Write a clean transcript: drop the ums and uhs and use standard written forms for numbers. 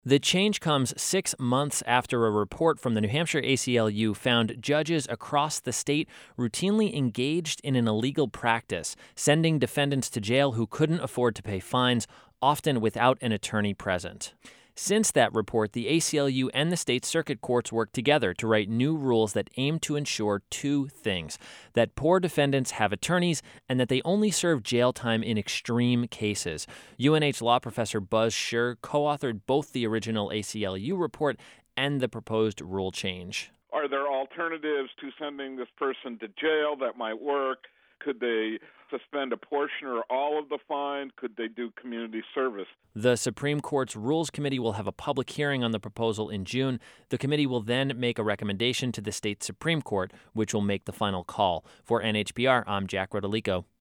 The change comes 6 months after a report from the New Hampshire ACLU found judges across the state routinely engaged in an illegal practice, sending defendants to jail who couldn't afford to pay fines, often without an attorney present. Since that report, the ACLU and the state circuit courts worked together to write new rules that aim to ensure two things: that poor defendants have attorneys and that they only serve jail time in extreme cases. UNH law professor Buzz Scher co-authored both the original ACLU report and the proposed rule change. Are there alternatives to sending this person to jail that might work? Could they suspend a portion or all of the fine? Could they do community service? The Supreme Court's Rules Committee will have a public hearing on the proposal in June. The committee will then make a recommendation to the state Supreme Court, which will make the final call. For NHPR, I'm Jack Rodolico.